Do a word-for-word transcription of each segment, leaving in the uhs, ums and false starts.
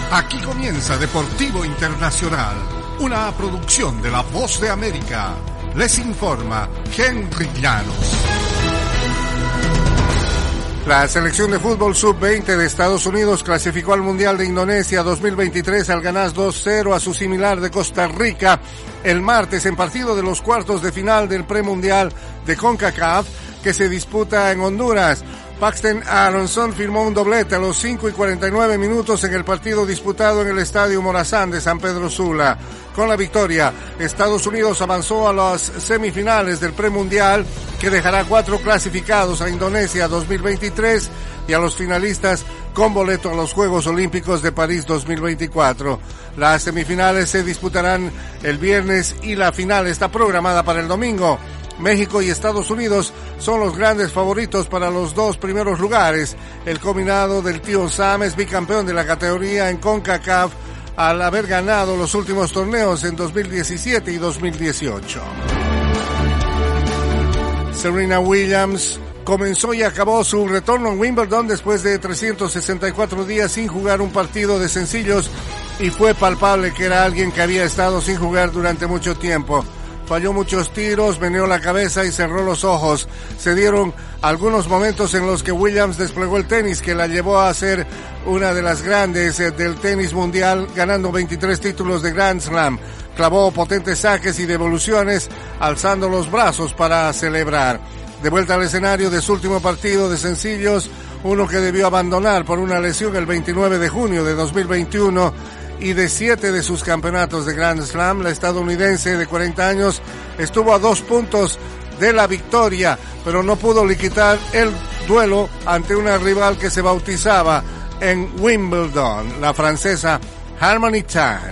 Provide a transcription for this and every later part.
Aquí comienza Deportivo Internacional, una producción de La Voz de América. Les informa Henry Llanos. La selección de fútbol sub veinte de Estados Unidos clasificó al Mundial de Indonesia dos mil veintitrés al ganar dos cero a su similar de Costa Rica el martes en partido de los cuartos de final del premundial de CONCACAF que se disputa en Honduras. Paxton Aronson firmó un doblete a los cinco y cuarenta y nueve minutos en el partido disputado en el Estadio Morazán de San Pedro Sula. Con la victoria, Estados Unidos avanzó a las semifinales del premundial que dejará cuatro clasificados a Indonesia dos mil veintitrés y a los finalistas con boleto a los Juegos Olímpicos de París dos mil veinticuatro. Las semifinales se disputarán el viernes y la final está programada para el domingo. México y Estados Unidos son los grandes favoritos para los dos primeros lugares. El combinado del tío Sam es bicampeón de la categoría en CONCACAF al haber ganado los últimos torneos en dos mil diecisiete y dos mil dieciocho. Serena Williams comenzó y acabó su retorno en Wimbledon después de trescientos sesenta y cuatro días sin jugar un partido de sencillos y fue palpable que era alguien que había estado sin jugar durante mucho tiempo. Falló muchos tiros, meneó la cabeza y cerró los ojos. Se dieron algunos momentos en los que Williams desplegó el tenis que la llevó a ser una de las grandes del tenis mundial, ganando veintitrés títulos de Grand Slam. Clavó potentes saques y devoluciones, alzando los brazos para celebrar. De vuelta al escenario de su último partido de sencillos, uno que debió abandonar por una lesión el veintinueve de junio de dos mil veintiuno, y de siete de sus campeonatos de Grand Slam, la estadounidense de cuarenta años estuvo a dos puntos de la victoria, pero no pudo liquidar el duelo ante una rival que se bautizaba en Wimbledon, la francesa Harmony Tan.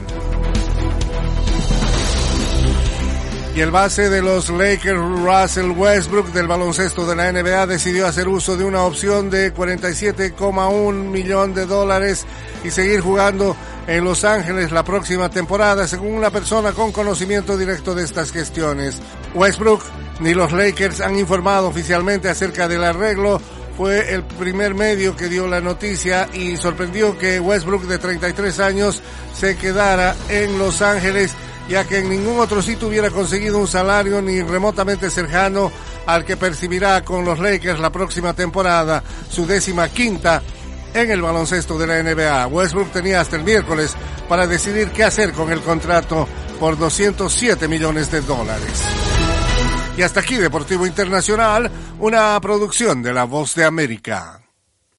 Y el base de los Lakers, Russell Westbrook, del baloncesto de la N B A, decidió hacer uso de una opción de cuarenta y siete coma uno millón de dólares y seguir jugando en Los Ángeles la próxima temporada, según una persona con conocimiento directo de estas gestiones. Westbrook ni los Lakers han informado oficialmente acerca del arreglo. Fue el primer medio que dio la noticia y sorprendió que Westbrook, de treinta y tres años, se quedara en Los Ángeles, ya que en ningún otro sitio hubiera conseguido un salario ni remotamente cercano al que percibirá con los Lakers la próxima temporada, su décima quinta en el baloncesto de la N B A. Westbrook tenía hasta el miércoles para decidir qué hacer con el contrato por doscientos siete millones de dólares. Y hasta aquí Deportivo Internacional, una producción de La Voz de América.